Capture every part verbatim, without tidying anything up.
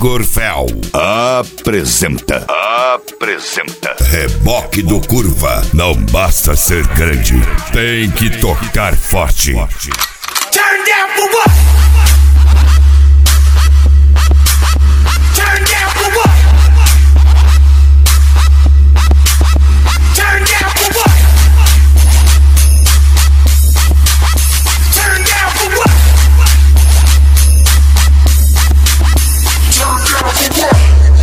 Igor Fel apresenta, apresenta Reboque do Curva. Não basta ser grande, tem que tocar forte. Turn down for what? Turn down for what? Turn down for what? Turn down for what? Turn down for what?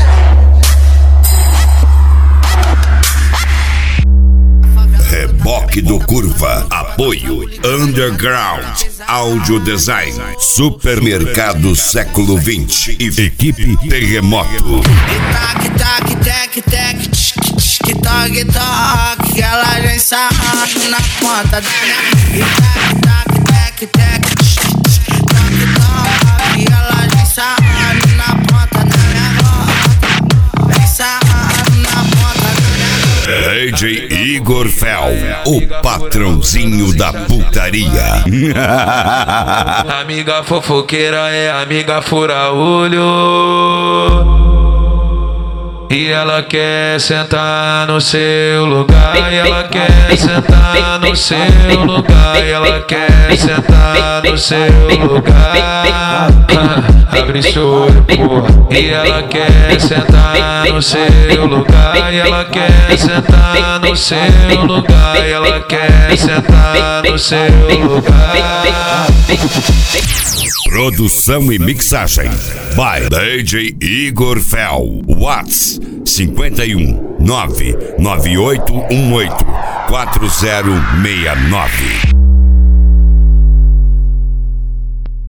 Reboque do Curva. Apoio Underground Audio Design, Supermercado Século vinte e Equipe Terremoto. Tac, tac, tac, tac, toque, toque, ela já sabe na ponta da minha. Tac, tac, tac, toque, toque, ela já sabe na ponta da minha boca. Já sabe na ponta da minha. D J Igor Fel, o patrãozinho da putaria. Amiga fofoqueira é amiga fura-olho. E ela quer sentar no seu lugar, e ela quer sentar no seu lugar, e ela quer sentar no seu lugar. Abre seu olho, porra. E ela quer sentar no seu lugar, e ela quer sentar no seu lugar, e ela quer sentar no seu lugar. Produção e mixagem by D J Igor Fel. Whats cinquenta e um nove nove oito um oito quatro zero seis nove.